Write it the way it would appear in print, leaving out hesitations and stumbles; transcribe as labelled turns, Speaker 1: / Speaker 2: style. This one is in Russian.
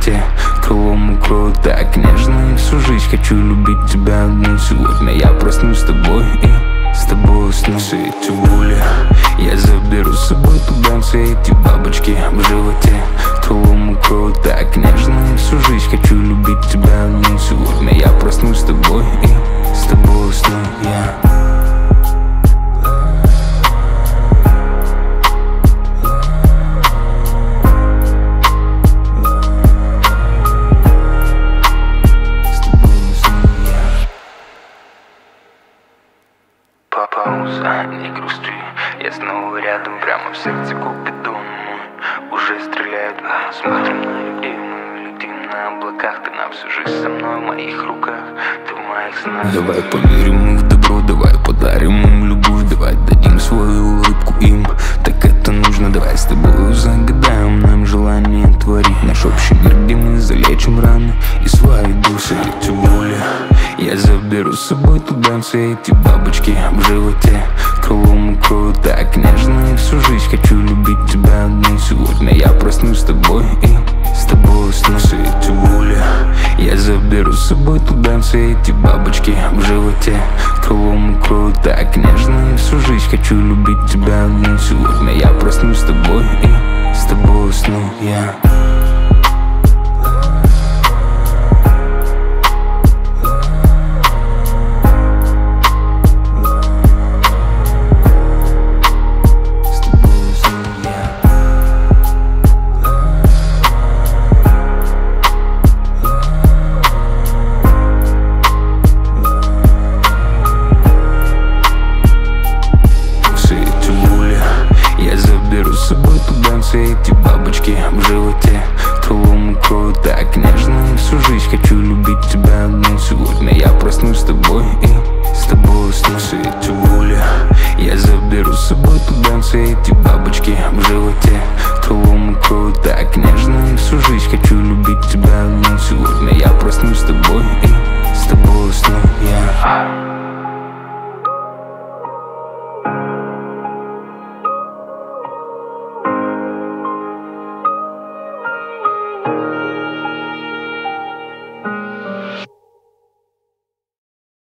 Speaker 1: животе, крылом укрою так нежно. И всю жизнь хочу любить тебя одну. Сегодня я проснусь с тобой и с тобой усну. Все эти боли я заберу с собой туда. Все эти бабочки в животе, крылом укрою так нежно. И всю жизнь хочу любить тебя одну. Сегодня я проснусь с тобой и с тобой усну я.
Speaker 2: Пауза, не грусти, я снова рядом, прямо в сердце Купидон мой. Уже стреляют, смотрим на людей, мы летим на облаках. Ты на всю жизнь со мной, в моих руках, ты в моих снах.
Speaker 1: Давай поверим в добро, давай подарим им любовь. Давай дадим свою улыбку им, так это нужно. Давай с тобой загадаем нам желание творить наш общий мир, где мы залечим раны и свои души. Эти боли я заберу с собой туда. Все эти бабочки в животе, крылом укрою так нежно. И всю жизнь хочу любить тебя одну. Сегодня я проснусь с тобой и с тобой усну. Все эти боли я заберу с собой туда. Все эти бабочки в животе, крылом укрою так нежно. И всю жизнь хочу любить тебя одну. Сегодня я проснусь с тобой и с тобой усну я. С собой туда. Все эти бабочки в животе, крылом укрою так нежно. И всю жизнь хочу любить тебя одну. Сегодня я проснусь с тобой и с тобой усну. Все эти боли я заберу с собой туда. Все эти бабочки в животе, крылом укрою так нежно. И всю жизнь хочу любить тебя одну. Сегодня я проснусь с тобой.